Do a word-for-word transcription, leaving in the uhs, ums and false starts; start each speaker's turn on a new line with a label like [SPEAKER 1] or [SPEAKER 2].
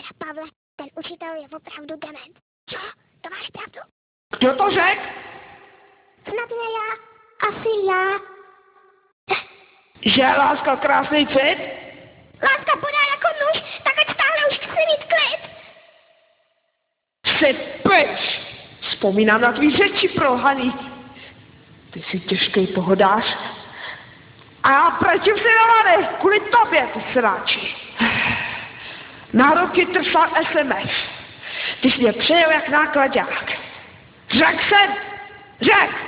[SPEAKER 1] teda, Pavle, ten učitel je opravdu dement. Co? To máš pravdu?
[SPEAKER 2] Kdo to řek?
[SPEAKER 1] Snad ne já. Asi já.
[SPEAKER 2] Že je láska krásný cit?
[SPEAKER 1] Láska podá jako nůž, tak ať stále už chci mít klid.
[SPEAKER 2] Jsi pryč! Vzpomínám na tvý řeči prolhaný. Ty jsi těžký pohodář. A já pretím si na vady, kvůli tobě, ty sráči. Nároky trval es em es. Ty jsi mě přejel jak nákladák. Řek jsem! Řek!